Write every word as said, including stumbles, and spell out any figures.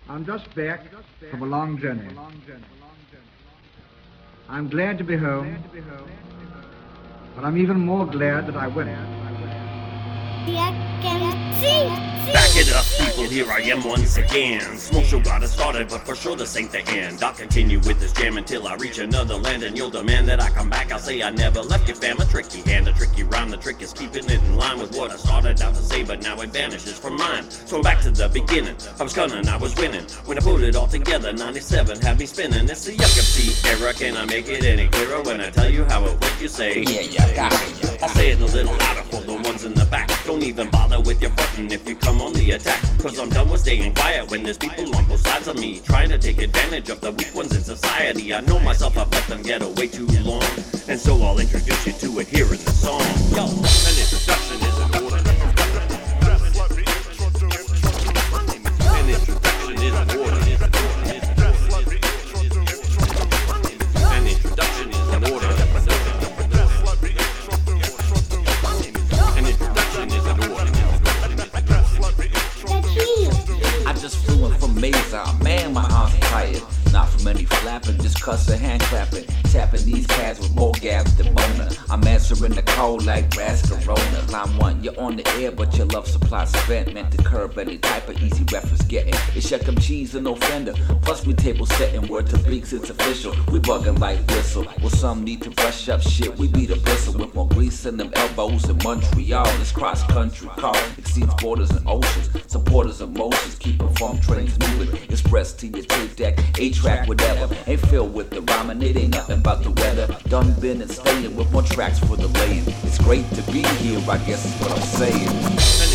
I'm just back from a long journey. I'm glad to be home, but I'm even more glad that I went. Back it up, people, here I am once again. Smoke show got it started, but for sure this ain't the end. I'll continue with this jam until I reach another land, and you'll demand that I come back. I'll say I never left you, fam. A tricky hand, a tricky rhyme. The trick is keeping it in line with what I started out to say, but now it vanishes from mine. So I'm back to the beginning. I was gunning, I was winning. When I put it all together, ninety-seven had me spinning. It's the Yuck M C era. Can I make it any clearer when I tell you how it went? You say, Yeah, yeah, got it. I'll say it a little louder for the ones in the back. Don't even bother with your button if you come on the attack. Cause I'm done with staying quiet when there's people on both sides of me trying to take advantage of the weak ones in society. I know myself, I've let them get away too long, and so I'll introduce you to it here in the song. Yo, an introduction is in order. An introduction is in order. An introduction is in order. An introduction is in order. I just flew in from Mesa, man, my arms tired. Not from any flapping, just cussing, hand clapping. Tapping these cats with more gas than boner. I'm answering the call like Brass Corona. Line one, you're on the air, but your love supply spent. Meant to curb any type of easy reference getting. It's Yuck M Cheese and no fender. Plus we table setting, word to Beaks, it's official. We bugging like whistle. Well, some need to brush up shit. We beat a bristle with more grease in them elbows in Montreal. This cross country car exceeds borders and oceans. Supporters emotions, keeping farm trains moving. Express to your tape deck, eight-track, whatever. Ain't filled with the rhyming, it ain't nothing about the weather. Done been and staying with more tracks for the laying. It's great to be here, I guess is what I'm saying.